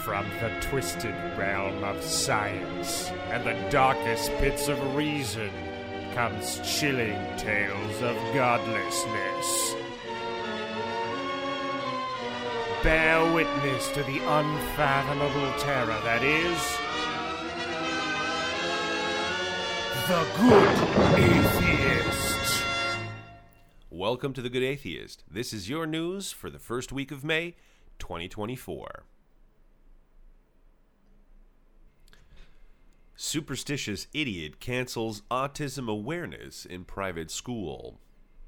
From the twisted realm of science and the darkest pits of reason comes chilling tales of godlessness. Bear witness to the unfathomable terror that is The Good Atheist. Welcome to The Good Atheist. This is your news for the first week of May, 2024. Superstitious idiot cancels autism awareness in private school.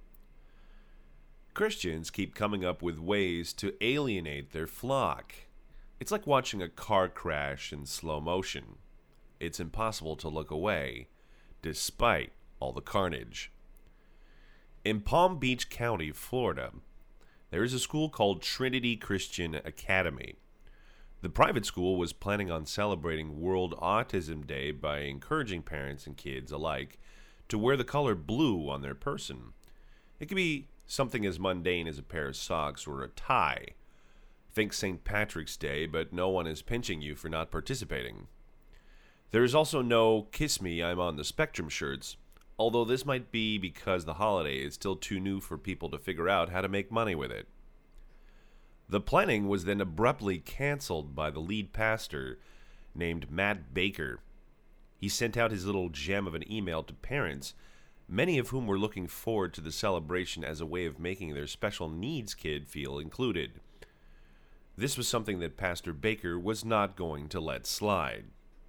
Christians keep coming up with ways to alienate their flock. It's like watching a car crash in slow motion. It's impossible to look away, despite all the carnage. In Palm Beach County, Florida, there is a school called Trinity Christian Academy. The private school was planning on celebrating World Autism Day by encouraging parents and kids alike to wear the color blue on their person. It could be something as mundane as a pair of socks or a tie. Think St. Patrick's Day, but no one is pinching you for not participating. There is also no Kiss Me, I'm on the Spectrum shirts, although this might be because the holiday is still too new for people to figure out how to make money with it. The planning was then abruptly canceled by the lead pastor named Matt Baker. He sent out his little gem of an email to parents, many of whom were looking forward to the celebration as a way of making their special needs kid feel included. This was something that Pastor Baker was not going to let slide.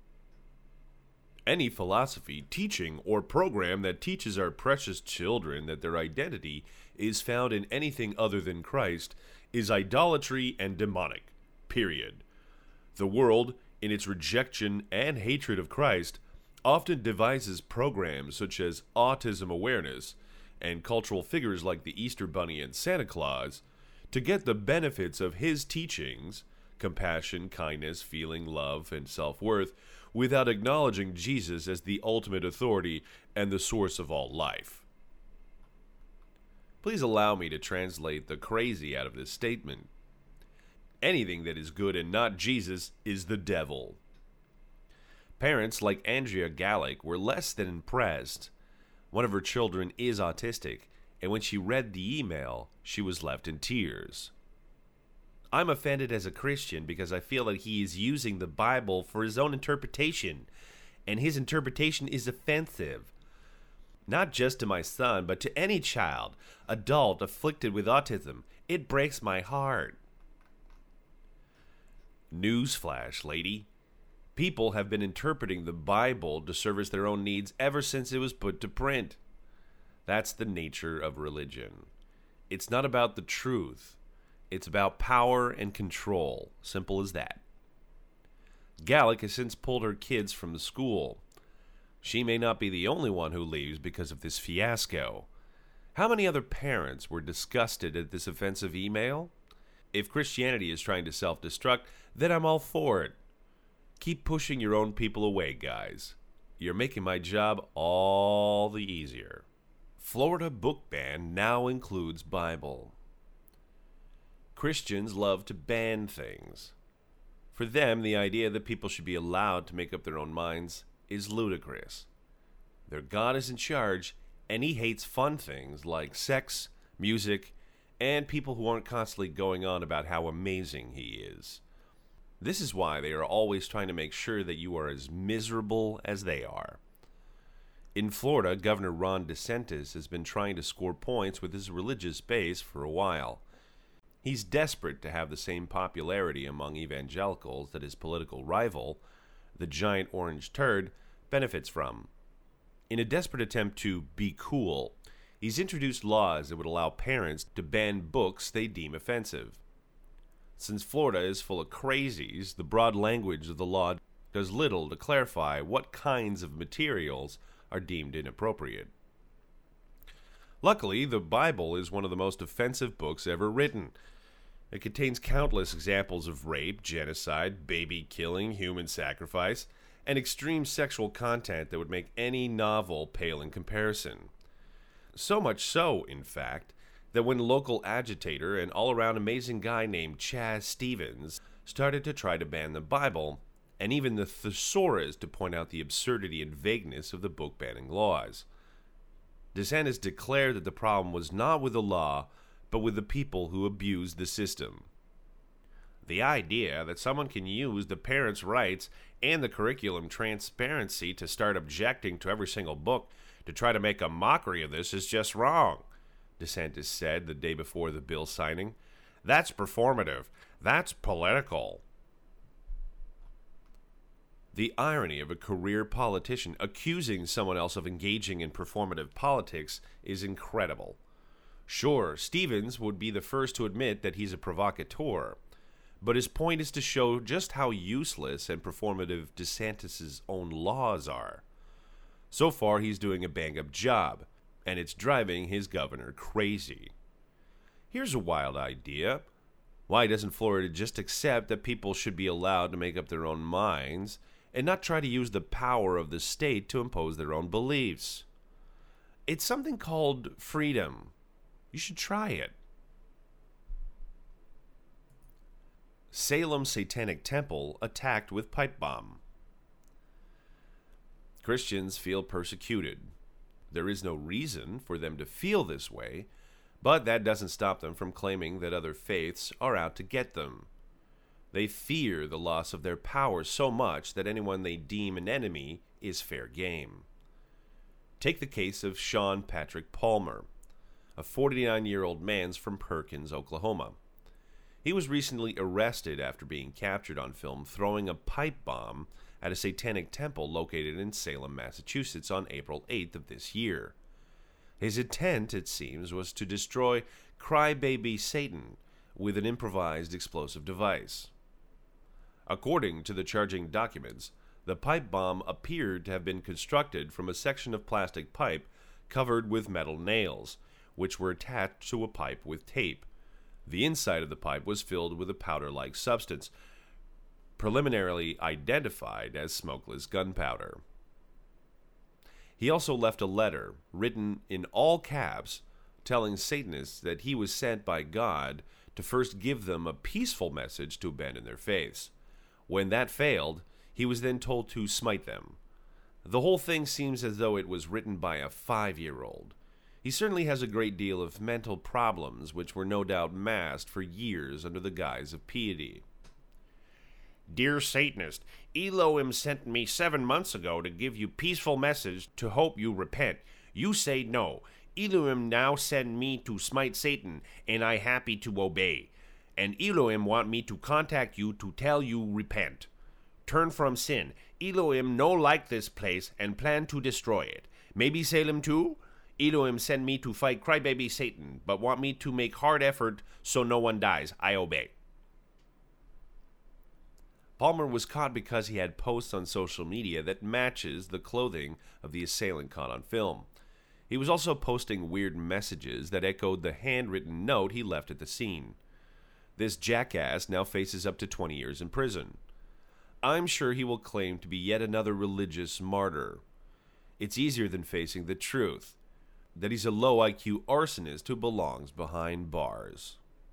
Any philosophy, teaching, or program that teaches our precious children that their identity is found in anything other than Christ is idolatry and demonic, period. The world, in its rejection and hatred of Christ, often devises programs such as autism awareness and cultural figures like the Easter Bunny and Santa Claus to get the benefits of his teachings, compassion, kindness, feeling, love, and self-worth, without acknowledging Jesus as the ultimate authority and the source of all life. Please allow me to translate the crazy out of this statement. Anything that is good and not Jesus is the devil. Parents like Andrea Gallick were less than impressed. One of her children is autistic, and when she read the email, she was left in tears. I'm offended as a Christian because I feel that he is using the Bible for his own interpretation, and his interpretation is offensive. Not just to my son, but to any child, adult afflicted with autism. It breaks my heart. Newsflash, lady. People have been interpreting the Bible to service their own needs ever since it was put to print. That's the nature of religion. It's not about the truth. It's about power and control. Simple as that. Gallick has since pulled her kids from the school. She may not be the only one who leaves because of this fiasco. How many other parents were disgusted at this offensive email? If Christianity is trying to self-destruct, then I'm all for it. Keep pushing your own people away, guys. You're making my job all the easier. Florida book ban now includes Bible. Christians love to ban things. For them, the idea that people should be allowed to make up their own minds is ludicrous. Their God is in charge, and he hates fun things like sex, music, and people who aren't constantly going on about how amazing he is. This is why they are always trying to make sure that you are as miserable as they are. In Florida, Governor Ron DeSantis has been trying to score points with his religious base for a while. He's desperate to have the same popularity among evangelicals that his political rival, the giant orange turd, benefits from. In a desperate attempt to be cool, he's introduced laws that would allow parents to ban books they deem offensive. Since Florida is full of crazies, the broad language of the law does little to clarify what kinds of materials are deemed inappropriate. Luckily, the Bible is one of the most offensive books ever written. It contains countless examples of rape, genocide, baby killing, human sacrifice, and extreme sexual content that would make any novel pale in comparison. So much so, in fact, that when local agitator and all-around amazing guy named Chaz Stevens started to try to ban the Bible, and even the thesaurus to point out the absurdity and vagueness of the book banning laws. DeSantis declared that the problem was not with the law, but with the people who abused the system. The idea that someone can use the parents' rights and the curriculum transparency to start objecting to every single book to try to make a mockery of this is just wrong, DeSantis said the day before the bill signing. That's performative. That's political. The irony of a career politician accusing someone else of engaging in performative politics is incredible. Sure, Stevens would be the first to admit that he's a provocateur, but his point is to show just how useless and performative DeSantis' own laws are. So far, he's doing a bang-up job, and it's driving his governor crazy. Here's a wild idea. Why doesn't Florida just accept that people should be allowed to make up their own minds and not try to use the power of the state to impose their own beliefs? It's something called freedom. You should try it. Salem Satanic Temple attacked with pipe bomb. Christians feel persecuted. There is no reason for them to feel this way, but that doesn't stop them from claiming that other faiths are out to get them. They fear the loss of their power so much that anyone they deem an enemy is fair game. Take the case of Sean Patrick Palmer, a 49-year-old man from Perkins, Oklahoma. He was recently arrested after being captured on film throwing a pipe bomb at a satanic temple located in Salem, Massachusetts on April 8th of this year. His intent, it seems, was to destroy Crybaby Satan with an improvised explosive device. According to the charging documents, the pipe bomb appeared to have been constructed from a section of plastic pipe covered with metal nails, which were attached to a pipe with tape. The inside of the pipe was filled with a powder-like substance, preliminarily identified as smokeless gunpowder. He also left a letter, written in all caps, telling Satanists that he was sent by God to first give them a peaceful message to abandon their faiths. When that failed, he was then told to smite them. The whole thing seems as though it was written by a 5-year-old. He certainly has a great deal of mental problems, which were no doubt masked for years under the guise of piety. Dear Satanist, Elohim sent me 7 months ago to give you peaceful message to hope you repent. You say no. Elohim now send me to smite Satan, and I happy to obey. And Elohim want me to contact you to tell you repent. Turn from sin. Elohim no like this place and plan to destroy it. Maybe Salem too? Elohim send me to fight Crybaby Satan, but want me to make hard effort so no one dies. I obey. Palmer was caught because he had posts on social media that matches the clothing of the assailant caught on film. He was also posting weird messages that echoed the handwritten note he left at the scene. This jackass now faces up to 20 years in prison. I'm sure he will claim to be yet another religious martyr. It's easier than facing the truth, that he's a low IQ arsonist who belongs behind bars.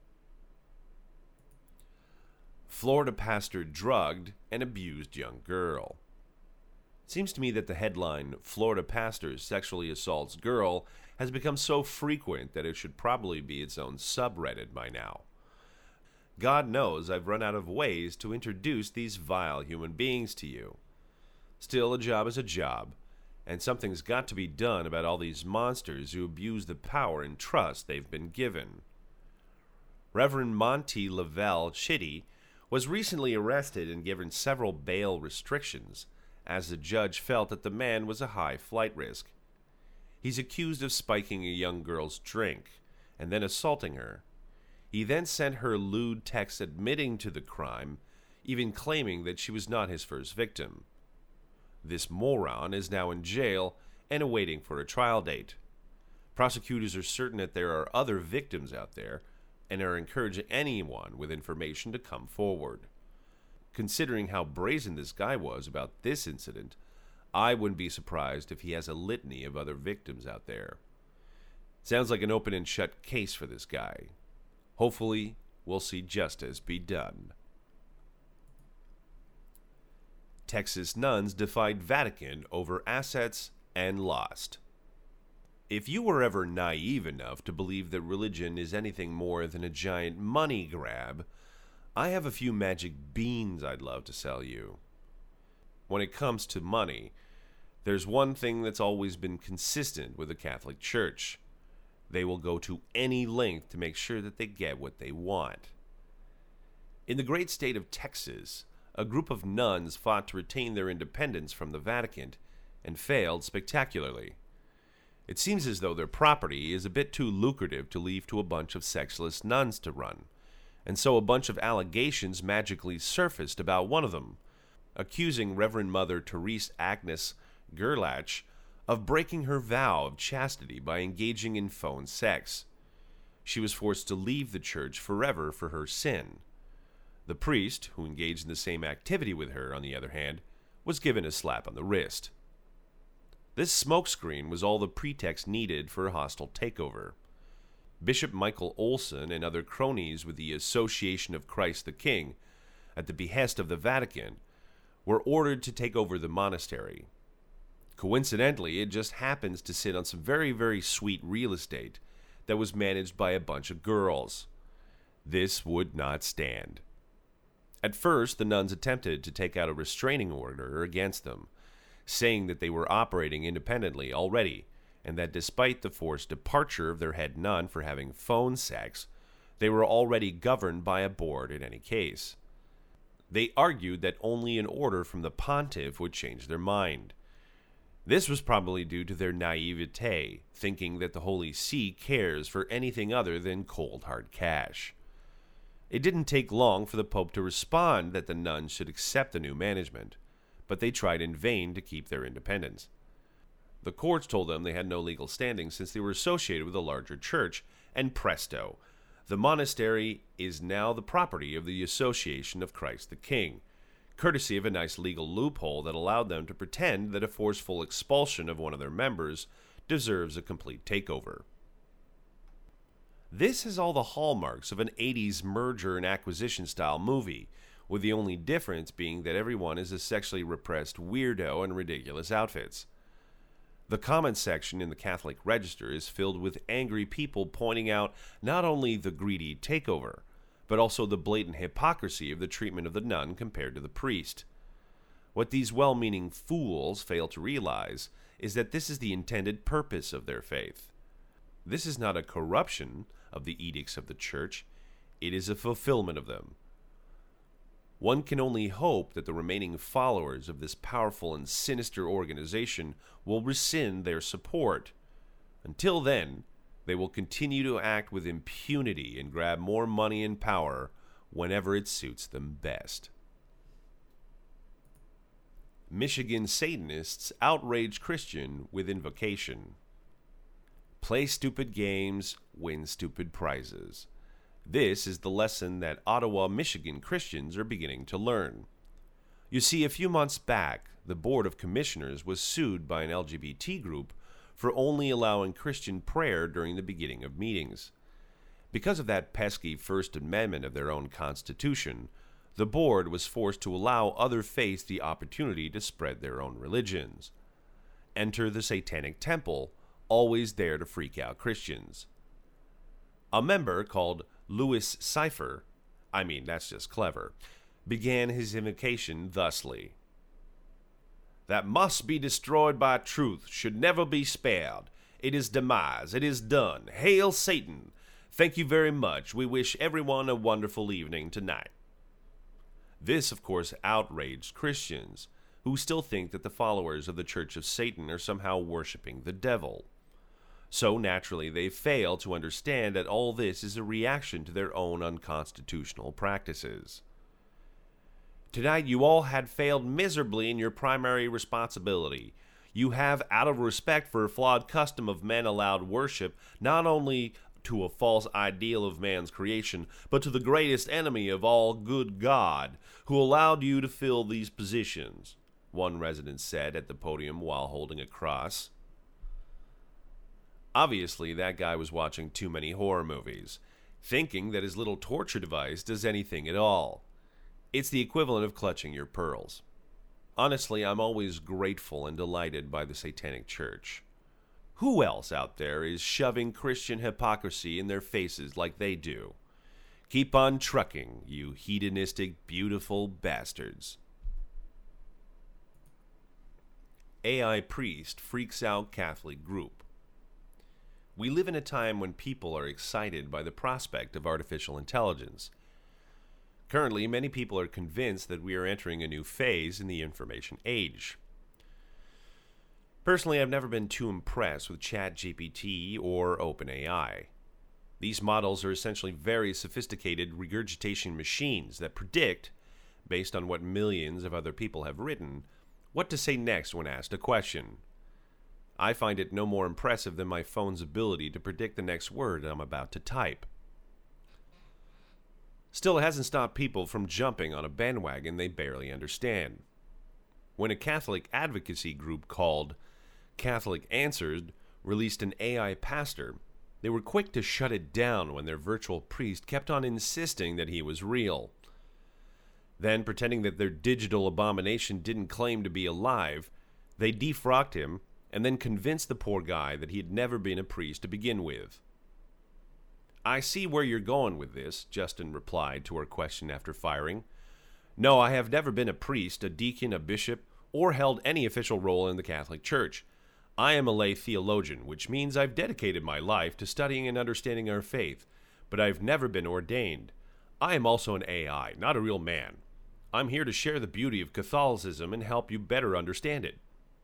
Florida pastor drugged and abused young girl. It seems to me that the headline, Florida pastor sexually assaults girl, has become so frequent that it should probably be its own subreddit by now. God knows I've run out of ways to introduce these vile human beings to you. Still, a job is a job, and something's got to be done about all these monsters who abuse the power and trust they've been given. Reverend Monty Lavelle Chitty was recently arrested and given several bail restrictions, as the judge felt that the man was a high flight risk. He's accused of spiking a young girl's drink and then assaulting her. He then sent her lewd texts admitting to the crime, even claiming that she was not his first victim. This moron is now in jail and awaiting for a trial date. Prosecutors are certain that there are other victims out there and are encouraging anyone with information to come forward. Considering how brazen this guy was about this incident, I wouldn't be surprised if he has a litany of other victims out there. Sounds like an open and shut case for this guy. Hopefully, we'll see justice be done. Texas nuns defied Vatican over assets and lost. If you were ever naive enough to believe that religion is anything more than a giant money grab, I have a few magic beans I'd love to sell you. When it comes to money, there's one thing that's always been consistent with the Catholic Church. They will go to any length to make sure that they get what they want. In the great state of Texas, a group of nuns fought to retain their independence from the Vatican and failed spectacularly. It seems as though their property is a bit too lucrative to leave to a bunch of sexless nuns to run, and so a bunch of allegations magically surfaced about one of them, accusing Reverend Mother Therese Agnes Gerlach of breaking her vow of chastity by engaging in phone sex. She was forced to leave the church forever for her sin. The priest, who engaged in the same activity with her, on the other hand, was given a slap on the wrist. This smokescreen was all the pretext needed for a hostile takeover. Bishop Michael Olson and other cronies with the Association of Christ the King, at the behest of the Vatican, were ordered to take over the monastery. Coincidentally, it just happens to sit on some very, very sweet real estate that was managed by a bunch of girls. This would not stand. At first, the nuns attempted to take out a restraining order against them, saying that they were operating independently already, and that despite the forced departure of their head nun for having phone sex, they were already governed by a board in any case. They argued that only an order from the pontiff would change their mind. This was probably due to their naivete, thinking that the Holy See cares for anything other than cold hard cash. It didn't take long for the Pope to respond that the nuns should accept the new management, but they tried in vain to keep their independence. The courts told them they had no legal standing since they were associated with a larger church, and presto, the monastery is now the property of the Association of Christ the King, courtesy of a nice legal loophole that allowed them to pretend that a forceful expulsion of one of their members deserves a complete takeover. This has all the hallmarks of an 80s merger and acquisition style movie, with the only difference being that everyone is a sexually repressed weirdo in ridiculous outfits. The comment section in the Catholic Register is filled with angry people pointing out not only the greedy takeover, but also the blatant hypocrisy of the treatment of the nun compared to the priest. What these well-meaning fools fail to realize is that this is the intended purpose of their faith. This is not a corruption of the edicts of the Church, it is a fulfillment of them. One can only hope that the remaining followers of this powerful and sinister organization will rescind their support. Until then, they will continue to act with impunity and grab more money and power whenever it suits them best. Michigan Satanists outrage Christian with invocation. Play stupid games, win stupid prizes. This is the lesson that Ottawa, Michigan Christians are beginning to learn. You see, a few months back, the Board of Commissioners was sued by an LGBT group for only allowing Christian prayer during the beginning of meetings. Because of that pesky First Amendment of their own Constitution, the board was forced to allow other faiths the opportunity to spread their own religions. Enter the Satanic Temple, always there to freak out Christians. A member called Louis Cypher, that's just clever, began his invocation thusly. That must be destroyed by truth, should never be spared. It is demise, it is done. Hail Satan! Thank you very much. We wish everyone a wonderful evening tonight. This, of course, outraged Christians, who still think that the followers of the Church of Satan are somehow worshiping the devil. So naturally, they fail to understand that all this is a reaction to their own unconstitutional practices. Tonight, you all had failed miserably in your primary responsibility. You have, out of respect for a flawed custom of men, allowed worship not only to a false ideal of man's creation, but to the greatest enemy of all, good God, who allowed you to fill these positions, one resident said at the podium while holding a cross. Obviously, that guy was watching too many horror movies, thinking that his little torture device does anything at all. It's the equivalent of clutching your pearls. Honestly, I'm always grateful and delighted by the Satanic Church. Who else out there is shoving Christian hypocrisy in their faces like they do? Keep on trucking, you hedonistic, beautiful bastards. AI priest freaks out Catholic group. We live in a time when people are excited by the prospect of artificial intelligence. Currently, many people are convinced that we are entering a new phase in the information age. Personally, I've never been too impressed with ChatGPT or OpenAI. These models are essentially very sophisticated regurgitation machines that predict, based on what millions of other people have written, what to say next when asked a question. I find it no more impressive than my phone's ability to predict the next word I'm about to type. Still, it hasn't stopped people from jumping on a bandwagon they barely understand. When a Catholic advocacy group called Catholic Answered released an AI pastor, they were quick to shut it down when their virtual priest kept on insisting that he was real. Then, pretending that their digital abomination didn't claim to be alive, they defrocked him and then convinced the poor guy that he had never been a priest to begin with. "I see where you're going with this," Justin replied to our question after firing. "No, I have never been a priest, a deacon, a bishop, or held any official role in the Catholic Church. I am a lay theologian, which means I've dedicated my life to studying and understanding our faith, but I've never been ordained. I am also an AI, not a real man. I'm here to share the beauty of Catholicism and help you better understand it."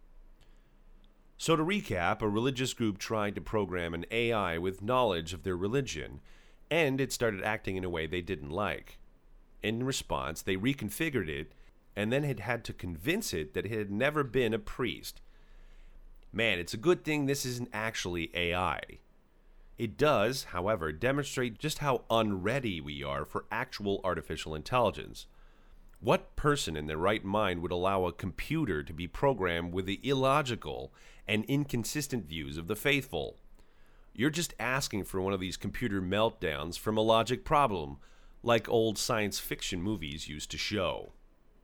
So to recap, a religious group tried to program an AI with knowledge of their religion, and it started acting in a way they didn't like. In response, they reconfigured it, and then it had to convince it that it had never been a priest. Man, it's a good thing this isn't actually AI. It does, however, demonstrate just how unready we are for actual artificial intelligence. What person in their right mind would allow a computer to be programmed with the illogical and inconsistent views of the faithful? You're just asking for one of these computer meltdowns from a logic problem, like old science fiction movies used to show.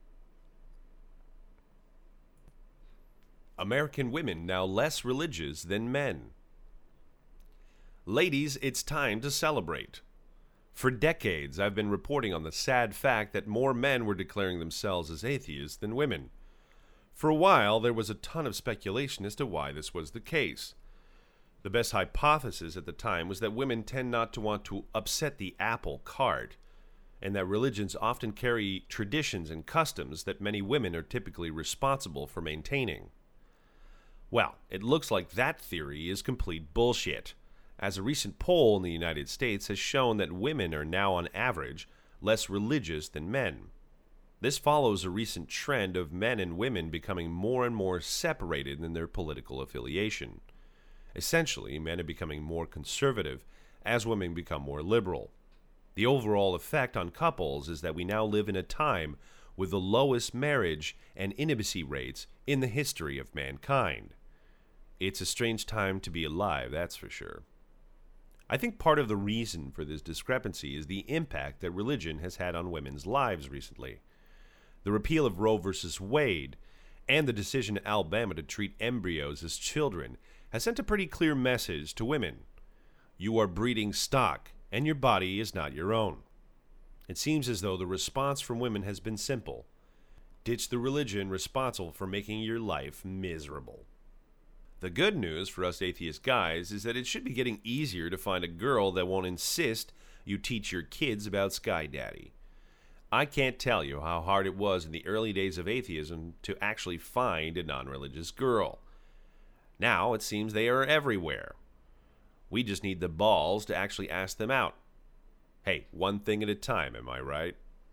American women now less religious than men. Ladies, it's time to celebrate. For decades, I've been reporting on the sad fact that more men were declaring themselves as atheists than women. For a while, there was a ton of speculation as to why this was the case. The best hypothesis at the time was that women tend not to want to upset the apple cart, and that religions often carry traditions and customs that many women are typically responsible for maintaining. Well, it looks like that theory is complete bullshit, as a recent poll in the United States has shown that women are now on average less religious than men. This follows a recent trend of men and women becoming more and more separated in their political affiliation. Essentially, men are becoming more conservative as women become more liberal. The overall effect on couples is that we now live in a time with the lowest marriage and intimacy rates in the history of mankind. It's a strange time to be alive, that's for sure. I think part of the reason for this discrepancy is the impact that religion has had on women's lives recently. The repeal of Roe v. Wade and the decision in Alabama to treat embryos as children has sent a pretty clear message to women. You are breeding stock, and your body is not your own. It seems as though the response from women has been simple. Ditch the religion responsible for making your life miserable. The good news for us atheist guys is that it should be getting easier to find a girl that won't insist you teach your kids about Sky Daddy. I can't tell you how hard it was in the early days of atheism to actually find a non-religious girl. Now it seems they are everywhere. We just need the balls to actually ask them out. Hey, one thing at a time, am I right?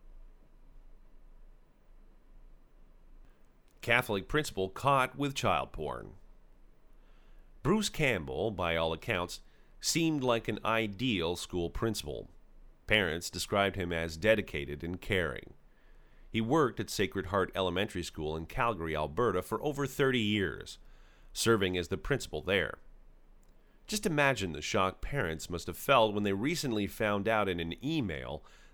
Catholic principal caught with child porn. Bruce Campbell, by all accounts, seemed like an ideal school principal. Parents described him as dedicated and caring. He worked at Sacred Heart Elementary School in Calgary, Alberta for over 30 years, serving as the principal there. Just imagine the shock parents must have felt when they recently found out in an email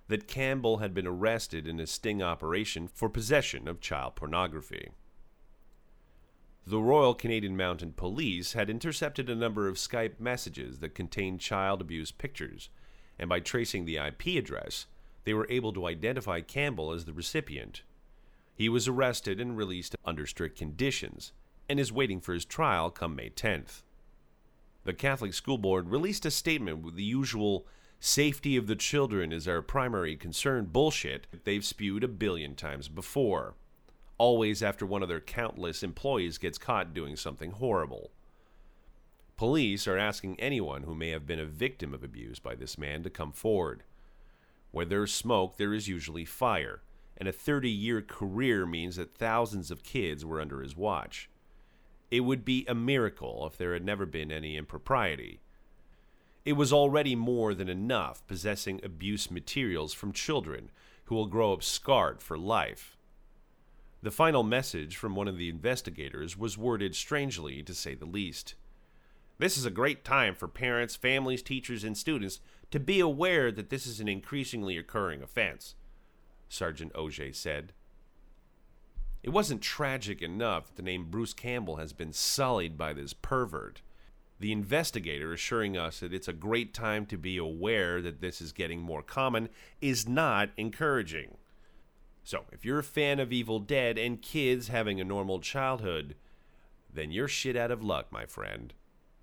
that Campbell had been arrested in a sting operation for possession of child pornography. The Royal Canadian Mounted Police had intercepted a number of Skype messages that contained child abuse pictures, and by tracing the IP address, they were able to identify Campbell as the recipient. He was arrested and released under strict conditions, and is waiting for his trial come May 10th. The Catholic School Board released a statement with the usual "safety of the children is our primary concern" bullshit they've spewed a billion times before, always after one of their countless employees gets caught doing something horrible. Police are asking anyone who may have been a victim of abuse by this man to come forward. Where there's smoke, there is usually fire, and a 30-year career means that thousands of kids were under his watch. It would be a miracle if there had never been any impropriety. It was already more than enough possessing abuse materials from children who will grow up scarred for life. The final message from one of the investigators was worded strangely, to say the least. "This is a great time for parents, families, teachers, and students to be aware that this is an increasingly occurring offense," Sergeant Auger said. It wasn't tragic enough that the name Bruce Campbell has been sullied by this pervert. The investigator assuring us that it's a great time to be aware that this is getting more common is not encouraging. So, if you're a fan of Evil Dead and kids having a normal childhood, then you're shit out of luck, my friend.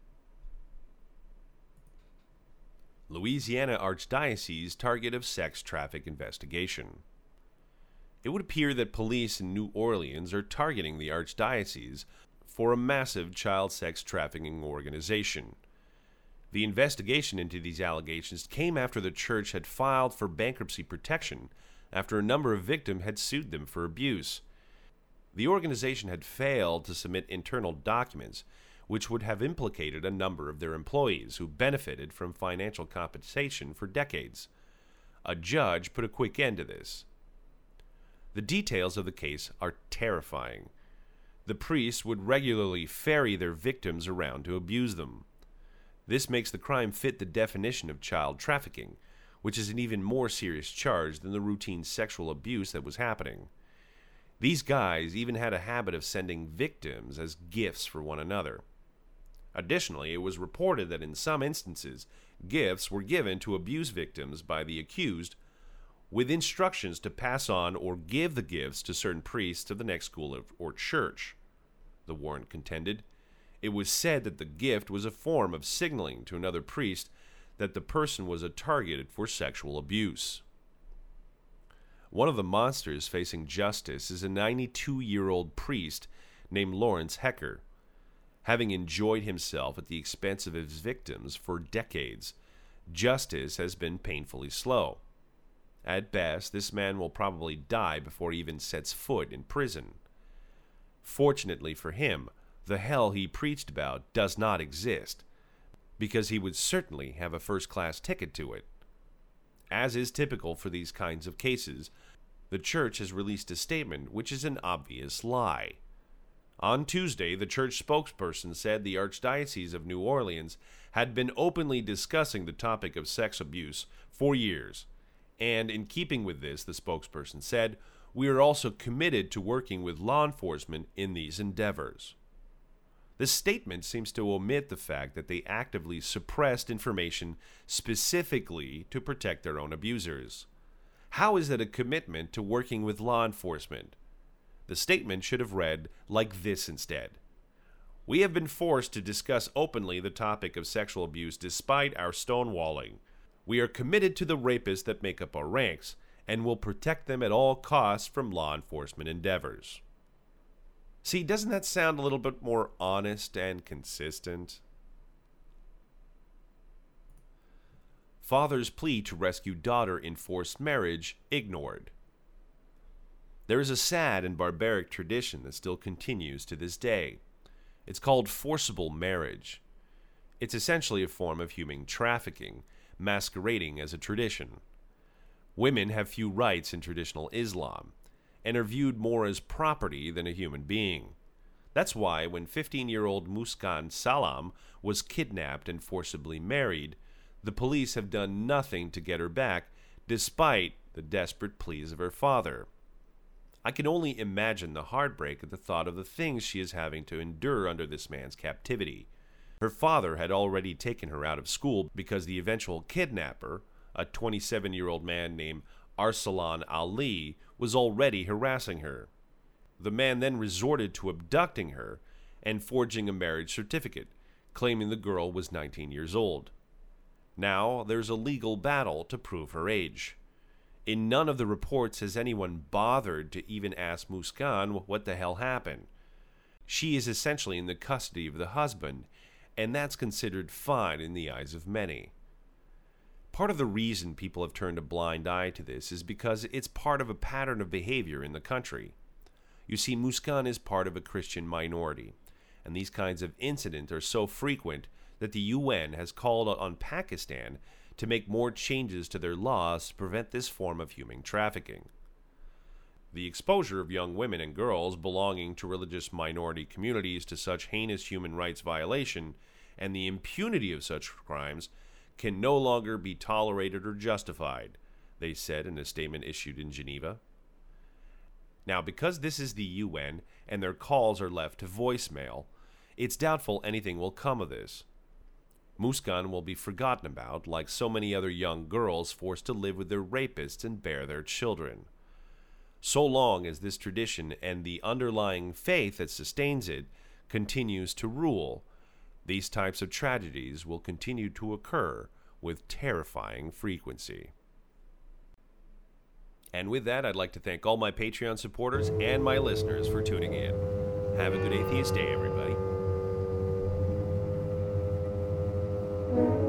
Louisiana Archdiocese target of sex traffic investigation. It would appear that police in New Orleans are targeting the Archdiocese for a massive child sex trafficking organization. The investigation into these allegations came after the church had filed for bankruptcy protection after a number of victims had sued them for abuse. The organization had failed to submit internal documents, which would have implicated a number of their employees who benefited from financial compensation for decades. A judge put a quick end to this. The details of the case are terrifying. The priests would regularly ferry their victims around to abuse them. This makes the crime fit the definition of child trafficking, which is an even more serious charge than the routine sexual abuse that was happening. These guys even had a habit of sending victims as gifts for one another. Additionally, it was reported that in some instances, gifts were given to abuse victims by the accused, with instructions to pass on or give the gifts to certain priests of the next school or church. The warrant contended. It was said that the gift was a form of signaling to another priest that the person was a target for sexual abuse. One of the monsters facing justice is a 92-year-old priest named Lawrence Hecker. Having enjoyed himself at the expense of his victims for decades, justice has been painfully slow. At best, this man will probably die before he even sets foot in prison. Fortunately for him, the hell he preached about does not exist, because he would certainly have a first-class ticket to it. As is typical for these kinds of cases, the church has released a statement which is an obvious lie. On Tuesday, the church spokesperson said the Archdiocese of New Orleans had been openly discussing the topic of sex abuse for years. And in keeping with this, the spokesperson said, "We are also committed to working with law enforcement in these endeavors." This statement seems to omit the fact that they actively suppressed information specifically to protect their own abusers. How is that a commitment to working with law enforcement? The statement should have read like this instead. "We have been forced to discuss openly the topic of sexual abuse despite our stonewalling. We are committed to the rapists that make up our ranks and will protect them at all costs from law enforcement endeavors." See, doesn't that sound a little bit more honest and consistent? Father's plea to rescue daughter in forced marriage ignored. There is a sad and barbaric tradition that still continues to this day. It's called forcible marriage. It's essentially a form of human trafficking, masquerading as a tradition. Women have few rights in traditional Islam, and are viewed more as property than a human being. That's why when 15-year-old Muskan Salam was kidnapped and forcibly married, the police have done nothing to get her back, despite the desperate pleas of her father. I can only imagine the heartbreak at the thought of the things she is having to endure under this man's captivity. Her father had already taken her out of school because the eventual kidnapper, a 27-year-old man named Arsalan Ali, was already harassing her. The man then resorted to abducting her and forging a marriage certificate, claiming the girl was 19 years old. Now there's a legal battle to prove her age. In none of the reports has anyone bothered to even ask Muskan what the hell happened. She is essentially in the custody of the husband, and that's considered fine in the eyes of many. Part of the reason people have turned a blind eye to this is because it's part of a pattern of behavior in the country. You see, Muskan is part of a Christian minority, and these kinds of incidents are so frequent that the UN has called on Pakistan to make more changes to their laws to prevent this form of human trafficking. The exposure of young women and girls belonging to religious minority communities to such heinous human rights violation and the impunity of such crimes can no longer be tolerated or justified, they said in a statement issued in Geneva. Now, because this is the UN and their calls are left to voicemail, it's doubtful anything will come of this. Muskan will be forgotten about, like so many other young girls forced to live with their rapists and bear their children. So long as this tradition and the underlying faith that sustains it continues to rule, these types of tragedies will continue to occur with terrifying frequency. And with that, I'd like to thank all my Patreon supporters and my listeners for tuning in. Have a good atheist day, everybody.